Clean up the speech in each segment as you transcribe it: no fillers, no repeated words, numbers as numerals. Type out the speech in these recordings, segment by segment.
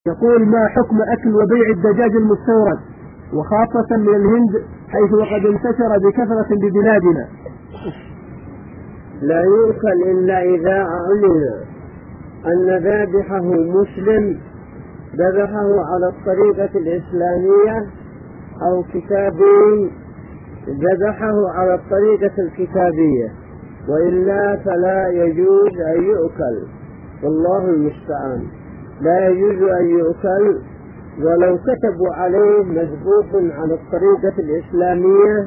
يقول: ما حكم أكل وبيع الدجاج المستورد وخاصة من الهند حيث وقد انتشر بكثرة ببلادنا؟ لا يؤكل إلا إذا علم أن ذابحه مسلم ذبحه على الطريقة الإسلامية أو كتابي ذبحه على الطريقة الكتابية، وإلا فلا يجوز أن يؤكل، والله المستعان. لا يجوز أن يؤكل ولو كتبوا عليه مذبوح على الطريقة الإسلامية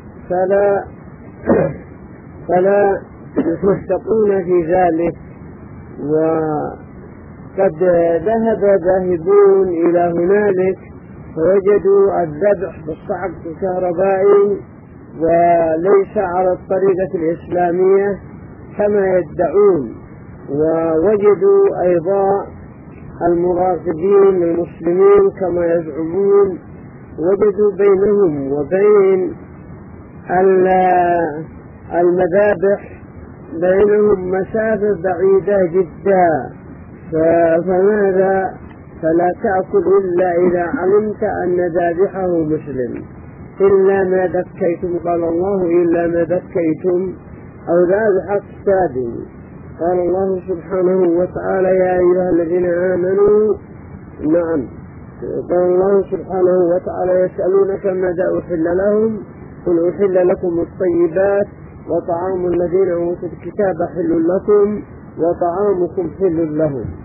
فلا يصدقون في ذلك. وقد ذهب ذاهبون إلى هنالك فوجدوا الذبح بالصعق الكهربائي وليس على الطريقة الإسلامية كما يدعون، ووجدوا أيضا المراقبين المسلمين كما يزعمون، وجدوا بينهم وبين المذابح بينهم مسافة بعيدة جدا. فماذا؟ فلا تأكل إلا إذا علمت أن ذابحه مسلم، إلا ما ذكيتم، قال الله: إلا ما ذكيتم أو ذابح السادم. قال الله سبحانه وتعالى: يا أيها الذين آمنوا. نعم، قال الله سبحانه وتعالى: يسألونك ماذا أحل لهم، قل أحل لكم الطيبات وطعام الذين أوتوا الكتاب حل لكم وطعامكم حل لهم.